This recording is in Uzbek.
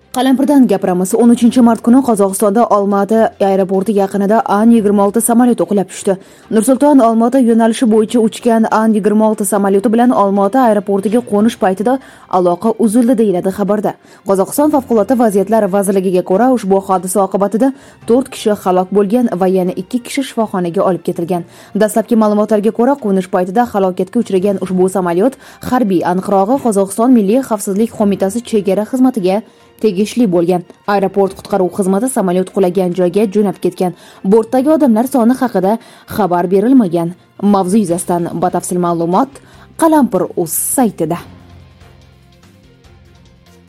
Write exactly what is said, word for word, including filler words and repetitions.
Qalampirdan gapiramiz. o'n uchinchi mart kuni Qozog'istonda Olmaota aeroporti yaqinida An yigirma olti samolyoti qulab tushdi. Nursulton Olmaota yo'nalishi bo'yicha uchgan An yigirma olti samolyoti bilan Olmaota aeroportiga qo'nish paytida aloqa uzildi deyiladi xabarda. Qozog'iston favqulodda vaziyatlar vazirligiga ko'ra, ushbu hodisa oqibatida to'rt kishi halok bo'lgan va yana ikki kishi shifoxonaga olib ketilgan. Dastlabki ma'lumotlarga ko'ra, qo'nish paytida halokatga uchragan ushbu samolyot harbiy aniqrog'i Qozog'iston Milliy xavfsizlik qo'mitasi chegara xizmatiga tegishli bo'lgan. Aeroport qutqaruv xizmati samolyot qulagan joyga jo'nab ketgan. Bortdagi odamlar soni haqida xabar berilmagan. Mavzu yuzasidan batafsil ma'lumot Qalampir.uz saytida.